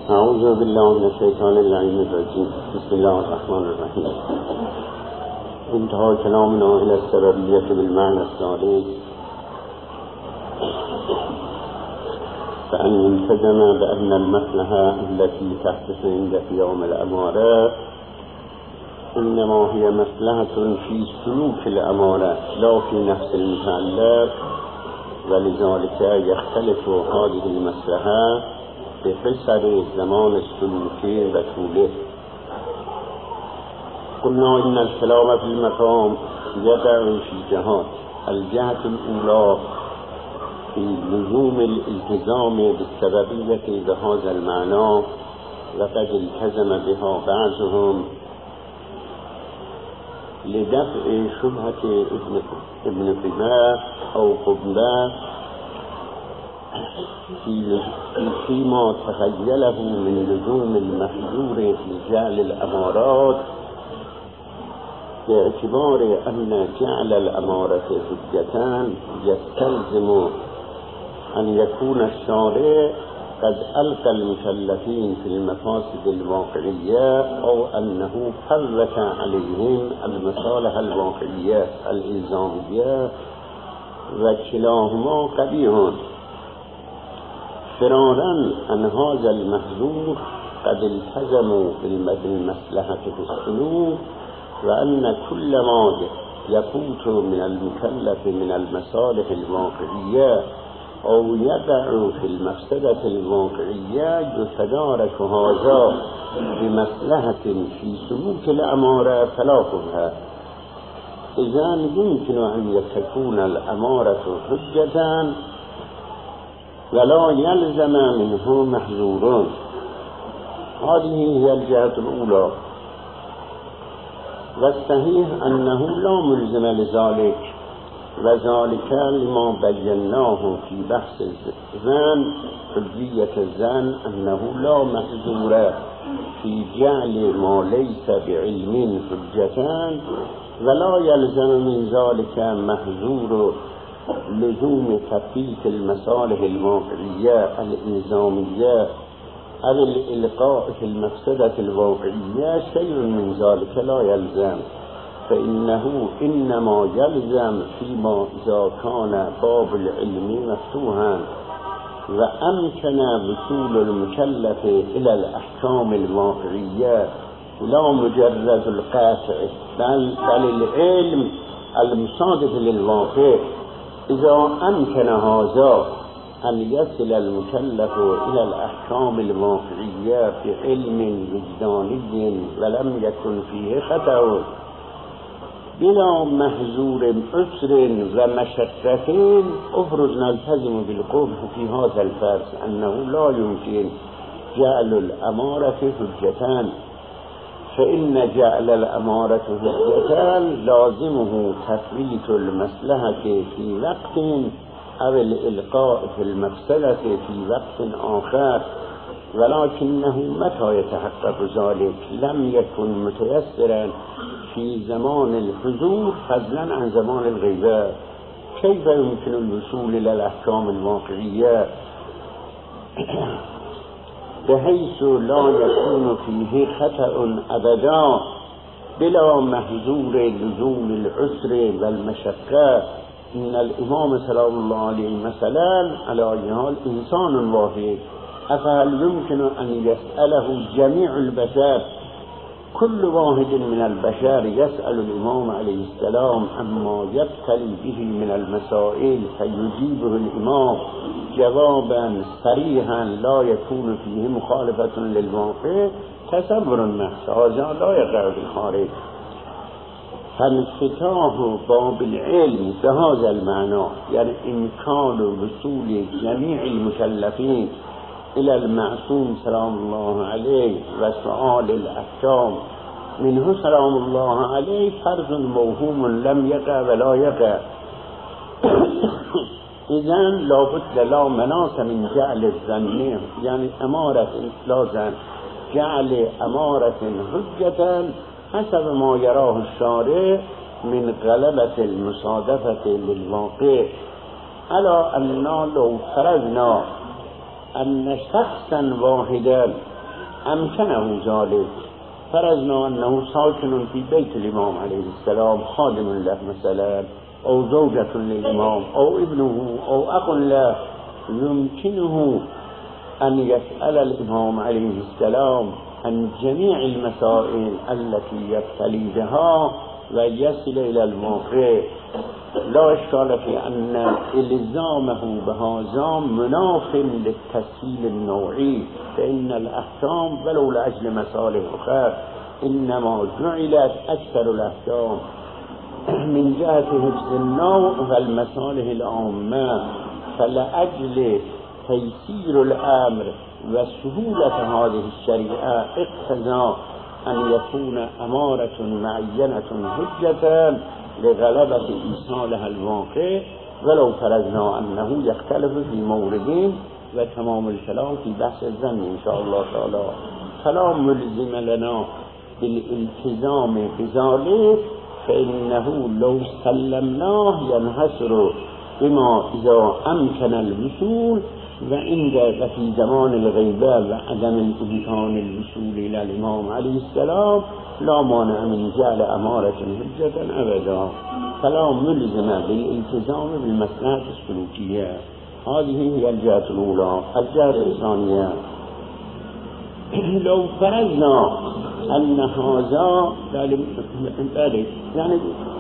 اعوذ بالله من الشیطان اللعین الرجیم. بسم الله الرحمن الرحیم. انتهى كلامنا الى السببیة بالمعنى الثالث، فأن يلتزم بأن المصلحة التي تحدث عند قيام الأمارة إنما هي مصلحة في سلوك الأمارة لا في نفس المتعلق، ولذلك يختلف هذه المصلحة بحسب الزمان السلوكي وطوله. قلنا إن الكلام في المقام يقع في جهات. الجهة الأولى في لزوم الالتزام بالسببية بهذا المعنى، وقد التزم بها بعضهم لدفع شبهة ابن قباء أو قباء فيما تخيله من لزوم المحظور في جعل الأمارات، باعتبار أن جعل الأمارة حجة يستلزم أن يكون الشارع قد ألقى المكلفين في المفاسد الواقعية، أو أنه فوت عليهم المصالح الواقعية الإلزامية، وكلاهما قبيح، فرارا أن هذا المحظور قد التزموا بالمصلحة في السلوك، وأن كل ما يفوت من المكلف من المصالح الواقعية أو يقع في المفسدة الواقعية يتدارك هذا بمصلحة في سلوك الأمارة فلا شبهة. إذا يمكن أن تكون الأمارة حجة ولا يلزم منه محظور. هذه هي الجهة الأولى، والصحيح أنه لا ملزم لذلك، وذلك لما بيناه في بحث الزن حجية الزن أنه لا محظور في جعل ما ليس بعلم حجة، ولا يلزم من ذلك محظور لزوم تثبيت المصالح الواقعية الإلزامية أو الإلقاء في المفسدة الواقعية. شيء من ذلك لا يلزم، فإنه إنما يلزم فيما إذا كان باب العلم مفتوحا وأمكن وصول المكلف إلى الأحكام الواقعية لا مجرد القاطع بل العلم المصادف للواقع. إذا أمكن هذا أن يصل المكلف إلى الأحكام الواقعية بعلم وجداني ولم يكن فيه خطأ بلا محظور أسر ومشقة، أفرض نلتزم بالقبح في هذا الفرض أنه لا يمكن جعل الأمارة حجة، فإن جعل الأمارة حجة لازمه تثبيت المصلحة في وقت أو الإلقاء في المفسدة في وقت آخر، ولكنه متى يتحقق ذلك لم يكن متيسرا في زمان الحضور فضلا عن زمان الغيبة. كيف يمكن الوصول إلى الأحكام الواقعية بحيث لا يكون فيه خطأ أبدا بلا محظور لزوم العسر والمشقة؟ إن الإمام سلام الله عليه مثلا على أي حال إنسان واحد، أفهل يمكن أن يسأله جميع البشر؟ كل واحد من البشر يسأل الإمام عليه السلام عما يبتلي به من المسائل فيجيبه الإمام جوابا صريحا لا يكون فيه مخالفة للواقع. تصور النفس هذا لا يقع في الخارج. فانفتاح باب العلم بهذا المعنى يعني إمكان وصول جميع المكلفين إلى المعصوم سلام الله عليه وسؤال الأحكام منه سلام الله عليه فرض موهوم لم يقع ولا يقع. إذن لابد لا مناس من جعل الظن يعني أمارة لازم جعل أمارة حجة حسب ما يراه الشارع من غلبة المصادفة للواقع، على أننا لو فرضنا أن شخصا واحدا أمكنه ذلك فرضنا أنه ساكن في بيت الإمام عليه السلام خادم له مثلا أو زوجة للإمام أو ابنه أو أخ له، يمكنه أن يسأل الإمام عليه السلام عن جميع المسائل التي يبتلي بها ويصل إلى الموقع. لا إشكال في أن إلزامه بهذا مناف للتسهيل النوعي، فإن الأحكام ولو لأجل مصالح أخرى إنما جعلت أكثر الأحكام من جهة حفظ النوع والمصالح العامة، فلأجل تيسير الأمر وسهولة هذه الشريعة اقتضى أن يكون أمارة معينة حجة لغلبة إيصالها الواقع، ولو فرضنا أنه يختلف في موردين وتمام الكلام في بحث الظن إن شاء الله تعالى، فلا ملزم لنا بالالتزام بذلك، فإنه لو سلمناه ينحصر بما إذا أمكن الوصول وفي زمان الغيبة وعدم الإمكان الوصول إلى الإمام عليه السلام لا مانع من جعل أمارة حجة أبدا، فلا ملزم بالالتزام بالمصلحة السلوكية. هذه هي الجهة الأولى. الجهة الثانية، لو فرضنا أن هذا يعني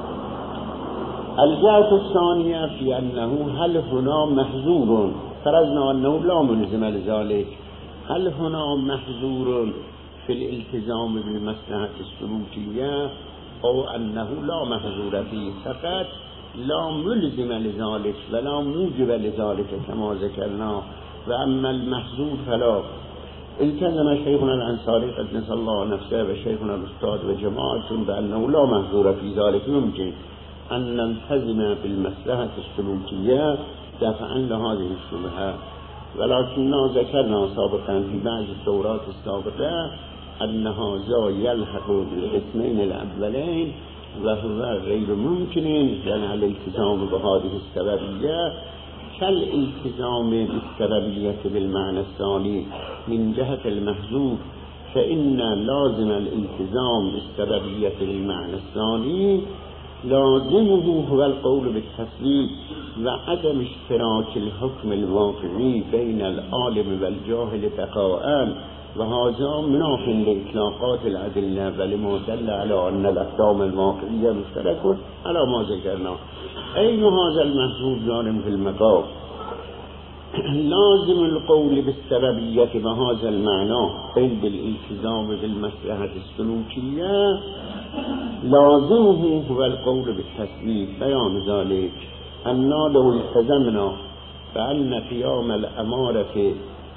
الجهة الثانية في أنه هل هنا محظور، فرضنا أنه لا ملزم لذلك، هل هنا محظور في الالتزام بالمصلحة السلوكية أو أنه لا محظور فيه، فقط لا ملزم لذلك ولا موجب لذلك كما ذكرنا، وأما المحظور فلا. التزم شيخنا الأنصاري قدس الله نفسه وشيخنا الأستاذ وجماعة بأنه لا محظور في ذلك، يمكن أن نلتزم بالمصلحة السلوكية دفعا لهذه الشبهة، ولكننا ذكرنا سابقا في بعض الدورات السابقة أن هذا يلحق بالقسمين الأولين وهو غير ممكن، يعني الالتزام بهذه السببية كالالتزام بالسببية بالمعنى الثاني من جهة المحذوف، فإن لازم الالتزام بالسببية بالمعنى الثاني لازمه هو القول بالتسليم وعدم اشتراك الحكم الواقعي بين العالم والجاهل بقاءً، وهذا مناف لإطلاقات الأدلة ولما دل على أن الأحكام الواقعية مشتركة على ما ذكرنا. أين هذا المحذوف ظالم في المقام؟ لازم القول بالسببية بهذا المعنى أي بالالتزام بالمصلحة السلوكية لازمه هو القول بالتسليم. بيان ذلك أن لو التزمنا بأن قيام الأمارة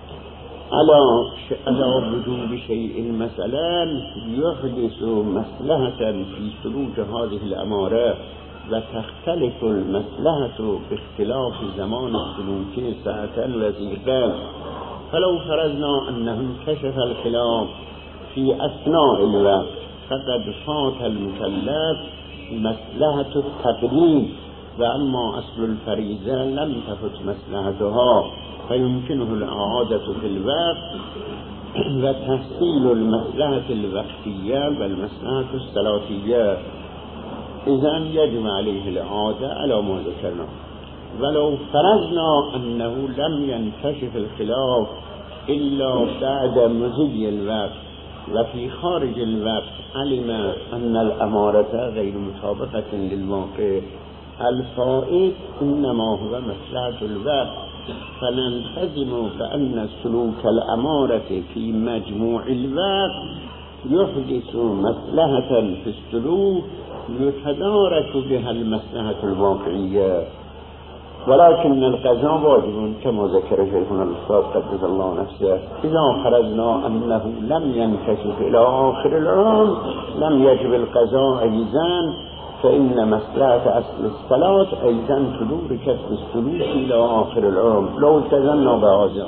على وجوب شيء مثلا يحدث مصلحة في سلوك هذه الأمارة وتختلف المصلحة باختلاف زمان السلوك ساعة وزيقا، فلو فرضنا أنه انكشف الخلاف في أثناء الوقت فقد فات المكلف مصلحة التقديم، وأما أصل الفريضة لم تفت مصلحتها فيمكنه الإعادة في الوقت وتحصيل المصلحة الوقتية والمصلحة الصلاتية، إذن يجب عليه الإعادة على ما ذكرنا. ولو فرضنا أنه لم ينكشف الخلاف إلا بعد مضي الوقت وفي خارج الوقت علم أن الأمارة غير مطابقة للواقع، الفائد إنما هو مصلحة الوقت، فنلتزم بأن سلوك الأمارة في مجموع الوقت يحدث مصلحة في السلوك يتدارك بها المصلحة الواقعية، ولكن القضاء واجب كما ذكر شيخنا الأستاذ قدس الله نفسه. إذا فرضنا أنه لم ينكشف إلى آخر العام لم يجب القضاء أيضا، فإن مصلحة أصل الصلاة أيضا تدور كسب السلوك إلى آخر العام لو التزمنا بهذا.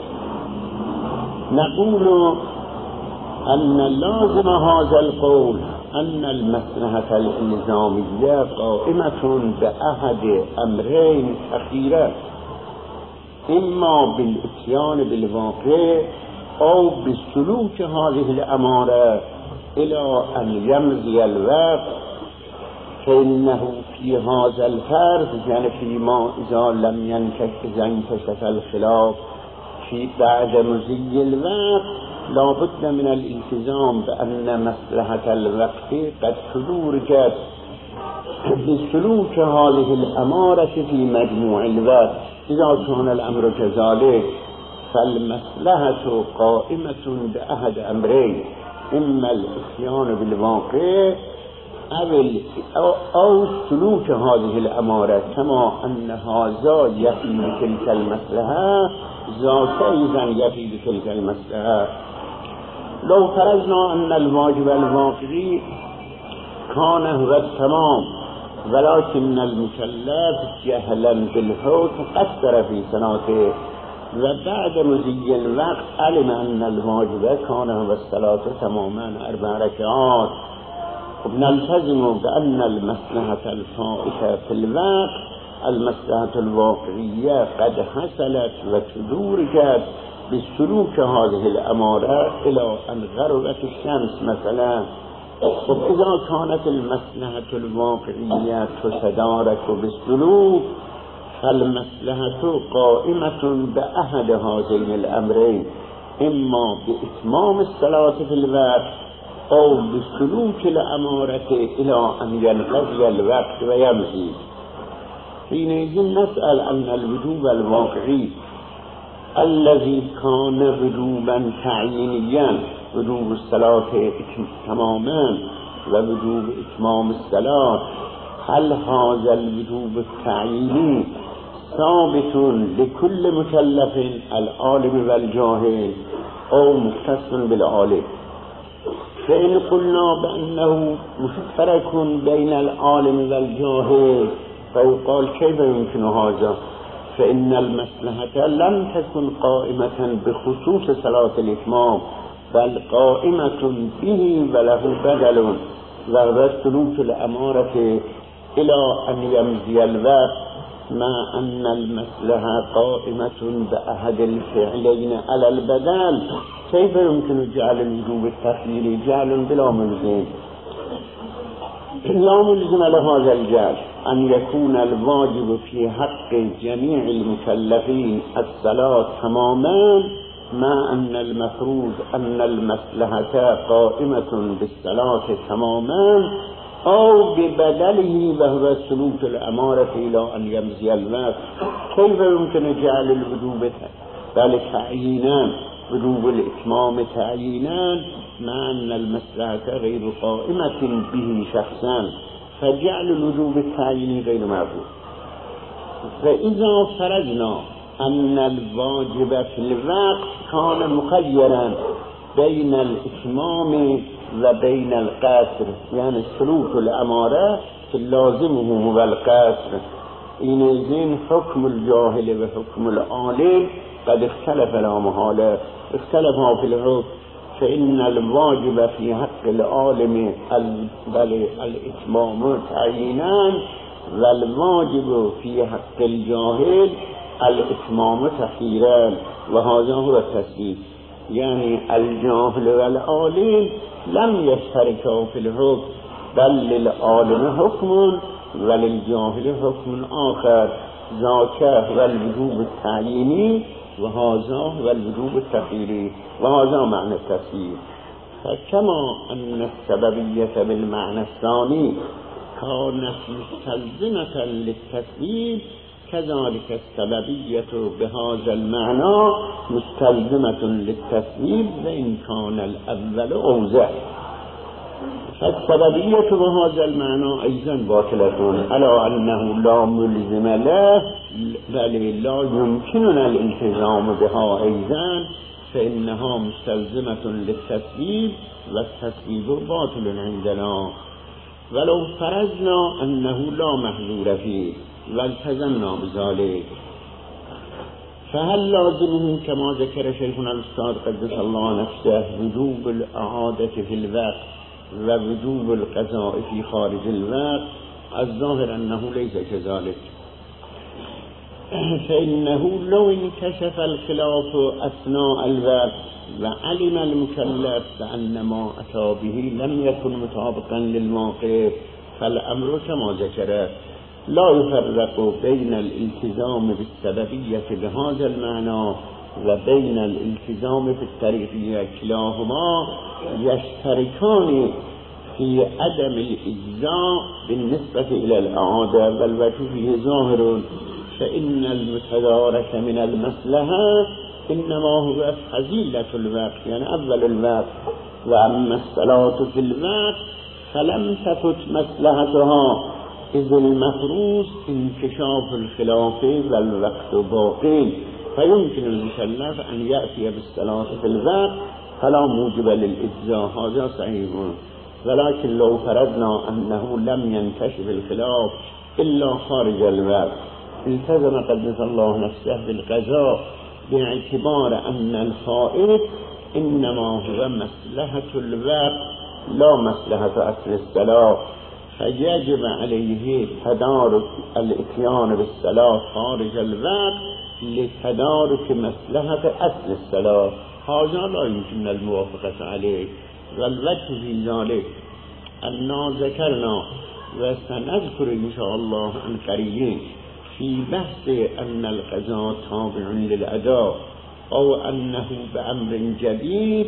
نقول أن لازم هذا القول أن المصلحة الإلزامية قائمة بأحد أمرين أخيرة، إما بالإتيان بالواقع أو بسلوك هذه الأمارة إلى أن يمضي الوقت، فإنه في هذا الفرض يعني فيما إذا لم ينكشف الخلاف في بعد مضي الوقت لا بد من الالتزام بأن مصلحة الوقت قد تدرجت بسلوك هذه الأمارة في مجموع الوقت. إذا كان الأمر كذلك فالمصلحة قائمة بأحد أمرين، إما الإتيان بالواقع أو سلوك هذه الأمارة، كما أن هذا يفيد تلك المصلحة ذاك أيضا يفيد تلك المصلحة. لو فرضنا أن الواجب الواقعي كان هو التمام، ولكن المكلف جهلا بالحكم قصر في صلاته، وبعد مضي الوقت علم أن الواجب كان هو الصلاة تماما 4 ركعات، نلتزم بأن المصلحة الفائتة في الوقت المصلحة الواقعية قد حصلت وتدرجت بسلوك هذه الأمارة إلى أن غربت الشمس مثلا. وإذا كانت المصلحة الواقعية تتدارك بالسلوك فالمصلحة قائمة بأحد هذين الأمرين، إما بإتمام الصلاة في الوقت أو بسلوك الأمارة إلى أن ينقضي الوقت ويمضي. حينئذ نسأل أن الوجوب الواقعي الذي كان وجوبا تعيينيا، وجوب الصلاة تماما ووجوب إتمام الصلاة، هل هذا الوجوب التعييني ثابت لكل مكلف العالم والجاهل أو مختص بالعالم؟ فإن قلنا بأنه مشترك بين العالم والجاهل فيقال كيف يمكن هذا؟ فإن المصلحة لم تكن قائمة بخصوص صلاة الإتمام، بل قائمة به وله بدل، وهو سلوك الأمارة إلى أن يمضي الوقت، مع أن المصلحة قائمة بأحد الفعلين على البدل. كيف يمكن جعل الوجوب التخييري جعل بلا ملزم؟ لا ملزم لهذا الجعل أن يكون الواجب في حق جميع المكلفين الصلاة تماما، مع أن المفروض أن المصلحة قائمة بالصلاة تماما أو ببدله وهو سلوك الأمارة إلى أن يمضي الوقت. كيف يمكن جعل الوجوب ذلك تعيينا، وجوب الإتمام تعيينا، مع أن المصلحة غير قائمة به شخصا، فجعل الوجوب التعييني غير معقول. فإذا فرضنا أن الواجب في الوقت كان مخيرا بين الإتمام وبين القصر، يعني سلوك الأمارة لازمه هو القصر، حينئذ حكم الجاهل وحكم العالم قد اختلف لا محالة، اختلفا في الحكم. فإن الواجب في حق العالم الإتمام تعيينا، والواجب في حق الجاهل الإتمام تخييرا، وهذا هو التسليم. يعني الجاهل والعالم لم يشتركوا في الحكم، بل للعالم حكم وللجاهل حكم آخر، ذاك هو الوجوب التعييني وهذا هو الوجوب التخييري، وهذا معنى التسليم. فكما أن السببية بالمعنى الثاني كانت مستلزمة للتسليم، كذلك السببية بهذا المعنى مستلزمة للتسليم، وإن كان الأول أوضح. فالسببية بهذا المعنى أيضا باطلة، على أنه لا ملزم له بل لا يمكننا الالتزام بها أيضا، فإنها مستلزمة للتسليم، والتسليم باطل عندنا. ولو فرضنا أنه لا محذور فيه والتزمنا بذلك، فهل لازمه كما ذكر شيخنا الأستاذ قدس الله نفسه وجوب الإعادة في الوقت ووجوب القضاء في خارج الوقت؟ الظاهر أنه ليس كذلك. فإنه لو انكشف الخلاف أثناء الوقت وعلم المكلف بأن ما أتى به لم يكن مطابقا للواقع فالأمر كما ذكر لا يفرق بين الالتزام بالسببية بهذا المعنى وبين الالتزام بالطريقية، كلاهما يشتركان في عدم الإجزاء بالنسبة إلى الإعادة، والوجه فيه ظاهر، فإن المتدارك من المصلحة إنما هو فضيلة الوقت يعني أول الوقت، وأما الصلاة في الوقت فلم تفت مصلحتها إذ المفروض انكشاف الخلاف والوقت باقي، فيمكن المكلف أن يأتي بالصلاة في الوقت فلا موجب للإجزاء، هذا صحيح. ولكن لو فرضنا أنه لم ينكشف الخلاف إلا خارج الوقت التزم قدس الله نفسه بالقضاء باعتبار أن الفائت إنما هو مصلحة الوقت لا مصلحة أصل الصلاة، فيجب عليه تدارك الاتيان بالصلاة خارج الوقت لتدارك مصلحة أصل الصلاة، هذا لا يمكن الموافقة عليه. والوجه في ذلك أننا ذكرنا وسنذكر إن شاء الله عن قريب في بحث أن القضاء تابع للأداء أو أنه بأمر جديد،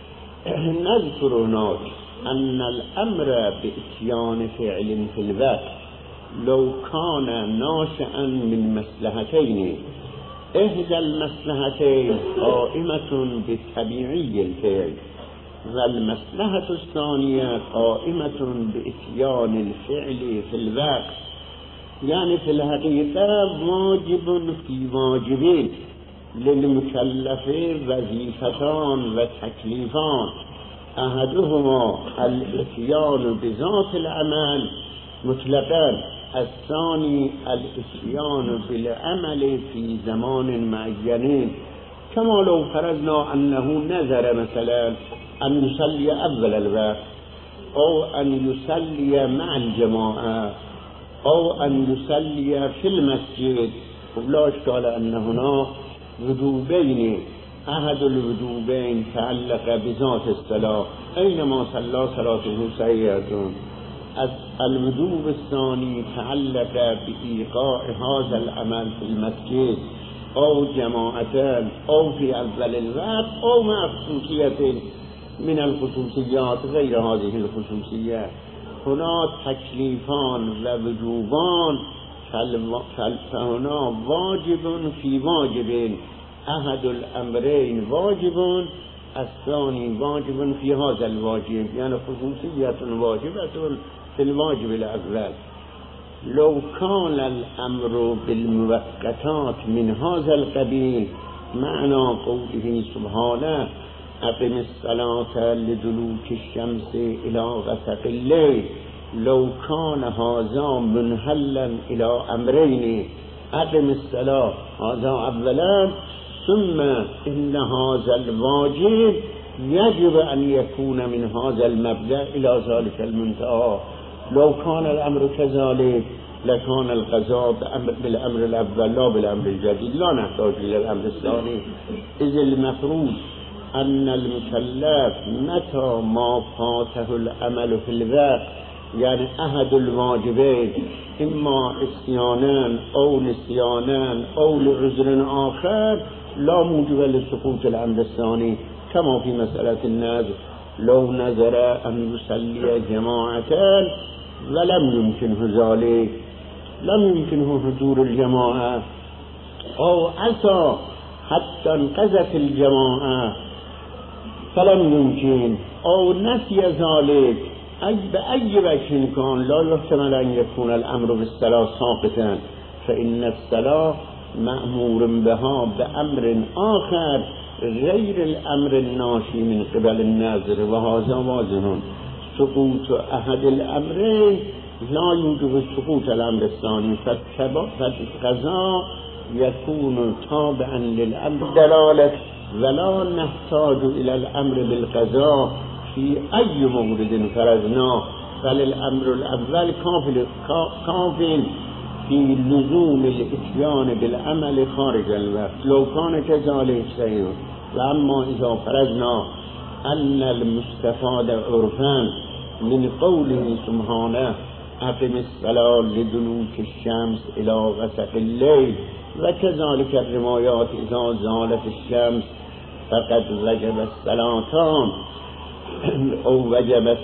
نذكر هناك أن الأمر بإتيان فعل في الوقت لو كان ناشئا من مصلحتين، إحدى المصلحتين قائمة بطبيعي الفعل والمصلحة الثانية قائمة بإتيان الفعل في الوقت، يعني في الحقيقة واجب في واجبين للمكلف وظيفتان وتكليفان، أحدهما الاتيان بذات العمل مطلقا، الثاني الاتيان بالعمل في زمان معين، كما لو فرضنا أنه نذر مثلا أن يصلي أول الوقت أو أن يصلي مع الجماعة أو أن يصلي في المسجد، ولا إشكال أن هنا وجوبين، أحد الوجوبين تعلق بذات الصلاة أينما صلى صلاته صحيحة، الوجوب الثاني تعلق بإيقاع هذا العمل في المسجد أو جماعة أو في أول الوقت أو مع خصوصية من الخصوصيات غير هذه الخصوصيات. هنا تكليفان ووجوبان، فهنا واجب في واجب، أحد الأمرين واجب الثاني واجب في هذا الواجب، يعني خصوصية واجبة في الواجب الأول. لو كان الأمر بالموقتات من هذا القبيل معنى قوله سبحانه أقم الصلاة لدلوك الشمس إلى غسق الليل، لو كان هذا منهلا إلى أمرين، أقم الصلاة هذا أولا، ثم إن هذا الواجب يجب أن يكون من هذا المبدأ إلى ذلك المنتهى. لو كان الأمر كذلك لكان القضاء بالأمر الأول لا بالأمر الجديد، لا نحتاج إلى الأمر الثاني، إذ المفروض أن المكلف متى ما فاته العمل في الوقت، يعني أحد الواجبين إما عصيانا أو نسيانا أو لعذر آخر، لا موجب لسقوط الأمر الثاني، كما في مسألة النذر، لو نذر أن يصلي جماعة ولم يمكنه ذلك، لم يمكنه حضور الجماعة، أو عصى حتى انقذت الجماعة فلم يمكن، أو نسي ذلك، بأي وجه كان لا يحتمل أن يكون الأمر بالصلاة ساقطا، فإن الصلاة مأمور بها بأمر آخر غير الأمر الناشي من قبل النذر، وهذا واضح. سقوط أحد الأمرين لا يوجب سقوط الأمر الثاني، فالقضاء يكون تابعا للأمر دلالة، ولا نحتاج إلى الأمر بالقضاء في أي مورد فرضناه، بل الأمر الأول كافٍ في لزوم الاتيان بالعمل خارج الوقت لو كان كذلك سيئ. وأما إذا فرضنا أن المستفاد عرفا من قوله سبحانه أقم الصلاة لدلوك الشمس إلى غسق الليل، وكذلك الروايات إذا زالت الشمس فقد وجب الصلاتان أو وجب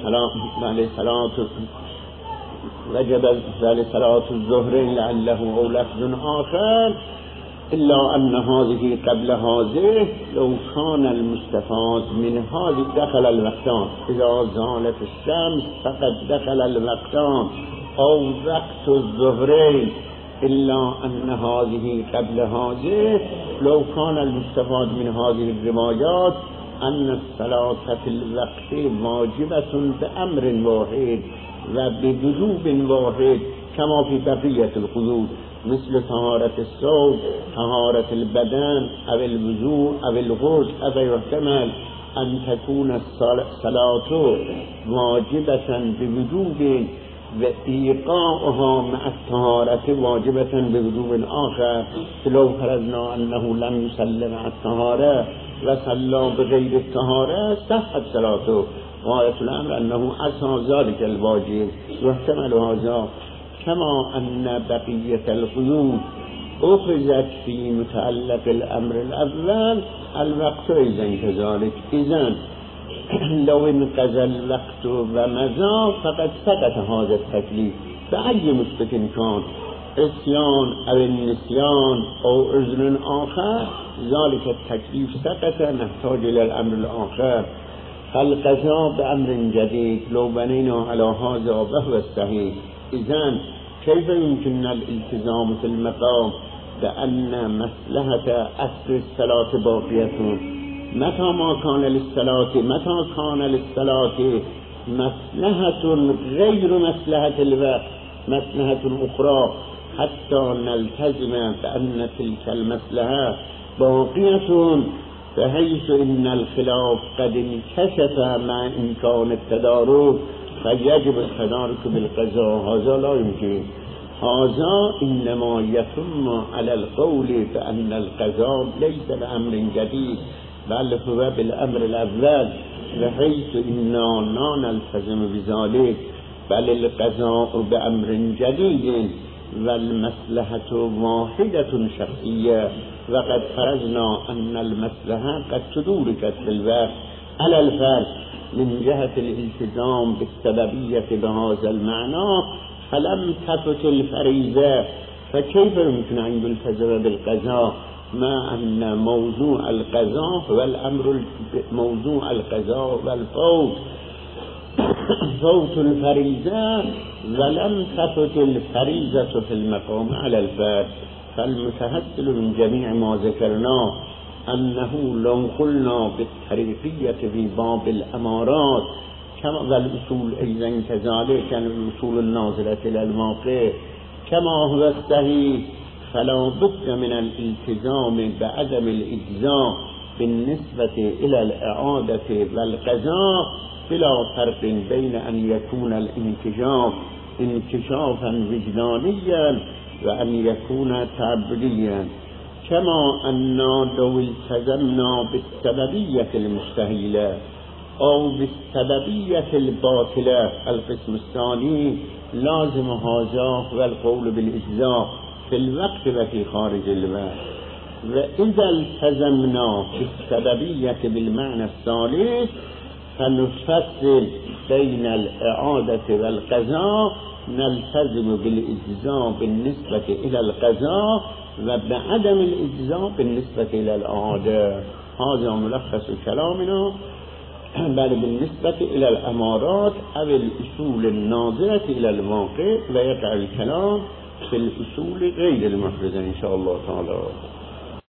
صلاة الظهر لعله أو لفظ آخر، إلا أن هذه قبل هذه لو كان المستفاد من هذه دخل الوقتان، إذا زالت الشمس فقد دخل الوقتان أو وقت الظهرين، إلا أن هذه قبل هذه لو كان المستفاد من هذه الروايات أن الصلاة في الوقت واجبة بأمر واحد وبوجوب واحد كما في بقية الحدود، مثل طهارة الثوب، طهارة البدن أو الوضوء أو الغسل، أو يحتمل أن تكون الصلاة واجبة بوجوب وإيقاعها مع الطهارة واجبة بوجوب آخر. لو فرضنا أنه لم يصلي مع الطهارة وصلى بغير الطهارة صحت صلاته، غاية الأمر أنه أسى ذلك الواجب، واحتمل هذا. كما أن بقية القيود أخذت في متعلق الأمر الأول الوقت إذن كذلك. إذن لو انقضى الوقت ومضى فقد سقط هذا التكليف بأي مثبت كان، عصيان أو النسيان أو عذر آخر، ذلك التكليف سقط، نحتاج إلى الأمر الآخر. فالقضاء بأمر جديد لو بنينا على هذا وهو الصحيح، إذن كيف يمكن الالتزام في المقام بأن مصلحة أصل الصلاة باقية؟ متى كان للصلاة مصلحة غير مصلحة الوقت، مصلحة أخرى، حتى نلتزم بأن تلك المصلحة باقية، فحيث إن الخلاف قد انكشف مع إمكان التدارك فيجب التدارك بالقضاء. هذا لا يمكن، هذا إنما يتم على القول بأن القضاء ليس بأمر جديد بل هو بالأمر الأول، بحيث إننا لا نلتزم بذلك بل القضاء بأمر جديد والمصلحة واحدة شخصية، وقد فرضنا أن المصلحة قد تدركت في الوقت على الفرض من جهة الالتزام بالسببية بهذا المعنى، فلم تفت الفريضة، فكيف يمكن أن يلتزم بالقضاء مع أن موضوع القضاء والأمر موضوع القضاء والفوت فوت الفريضة ولم تفت الفريضة في المقام على الفرد. فالمتحصل من جميع ما ذكرناه أنه لو قلنا بالطريقية في باب الأمارات كما والأصول أيضا كذلك الأصول الناظرة إلى الموقع كما هو الصحيح، فلا بد من الالتزام بعدم الإجزاء بالنسبة إلى الإعادة والقضاء، بلا فرق بين أن يكون الانكشاف انكشافا وجدانيا وأن يكون تعبديا. كما أن لو التزمنا بالسببية المستحيلة أو بالسببية الباطلة القسم الثاني، لازم هذا هو القول بالإجزاء في الوقت وفي خارج الوقت. وإذا التزمنا بالسببية بالمعنى الثالث فنفصل بين الإعادة والقضاء، نلتزم بالإجزاء بالنسبة إلى القضاء وبعدم الإجزاء بالنسبة إلى الإعادة. هذا ملخص كلامنا بل بالنسبة إلى الأمارات أو الأصول الناظرة إلى الواقع، ويقع الكلام في الأصول غير المفروضة إن شاء الله تعالى.